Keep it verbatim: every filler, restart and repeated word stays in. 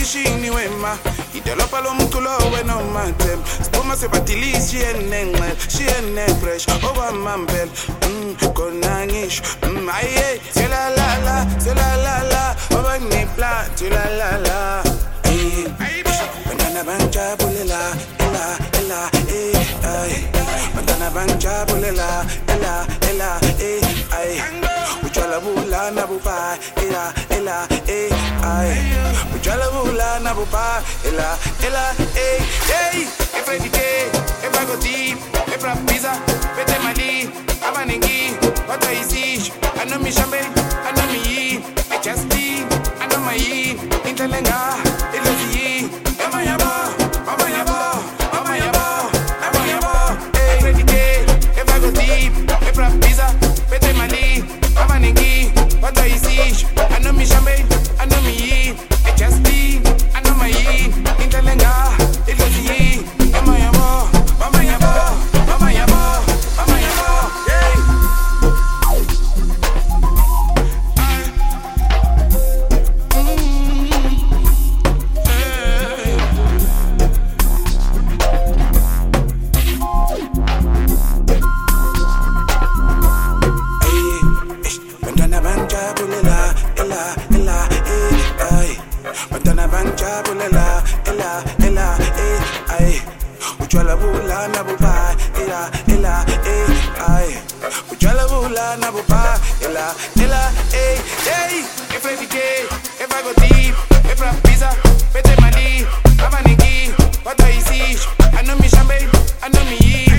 lokishini wema idolopha lomculo wena umatem siphuma sebatilisi shiyenengcele shiyenepresh okwamambela mm kona ngisho mm aye sela la la sela la la obanipla sela la la eh bantana banjabulela ela ela eh ay bantana banjabulela ela ela eh ay Ujala bula na bupa, ela, ela, eh, ay. Ujala bula na bupa, ela, ela, eh, hey. If I decay, if I go deep, if I pizza, pete mali, abanengi, what I see. I know me champagne, I know me yi, I just be, I know my yi, intelenga, ilozi, ama yaba, ama yaba, ama yaba, ama yaba. If I decay, if I go deep, if I pizza, pete mali. What do you see? I know me champagne, I know me yi. I just be, I know my yi. Intelenga, it was yi. Mama yabo, mama yabo, mama yabo, mama yabo. Yeah. Bulela, ela, ela, eh, ay. Ujala bula na bupa, ela, ela, eh, ay. Ujala bula na bupa, ela,